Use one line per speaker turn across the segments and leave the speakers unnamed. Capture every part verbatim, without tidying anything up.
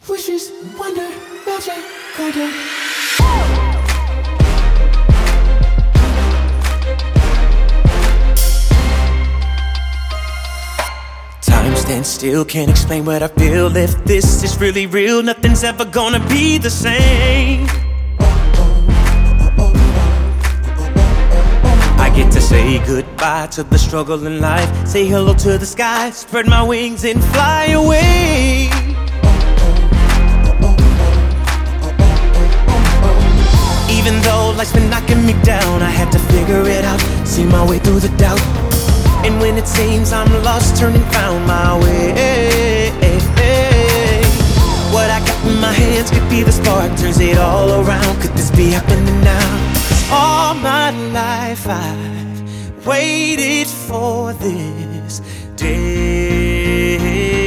Wishes, wonder, magic, garden. Time stands still, can't explain what I feel. If this is really real, nothing's ever gonna be the same. I get to say goodbye to the struggle in life, say hello to the sky, spread my wings and fly away. Even though life's been knocking me down, I had to figure it out, see my way through the doubt. And when it seems I'm lost, turn and found my way. What I got in my hands could be the spark, turns it all around. Could this be happening now? 'Cause all my life I've waited for this day.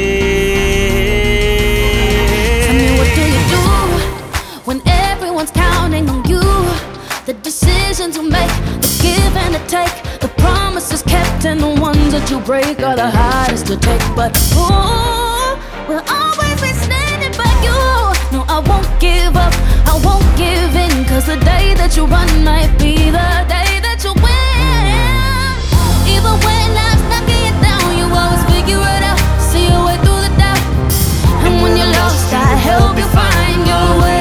Tell me, what do you do when everyone's counting on you? The decisions you make, the give and the take, the promises kept and the ones that you break are the hardest to take. But ooh, we'll always be standing by you. No, I won't give up, I won't give in, 'cause the day that you run might be the day that you win. Even when life's knocking you down, you always figure it out, see your way through the doubt. And when you're lost, I help you find your way.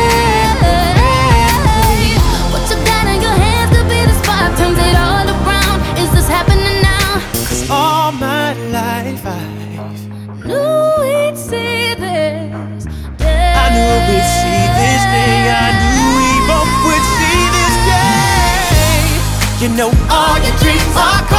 What you got in your hands could be the spark, turns it all around. Is this happening now?
'Cause all my life I
knew we'd see this day.
I knew we'd see this day. I knew we both would see this day. You know all your dreams are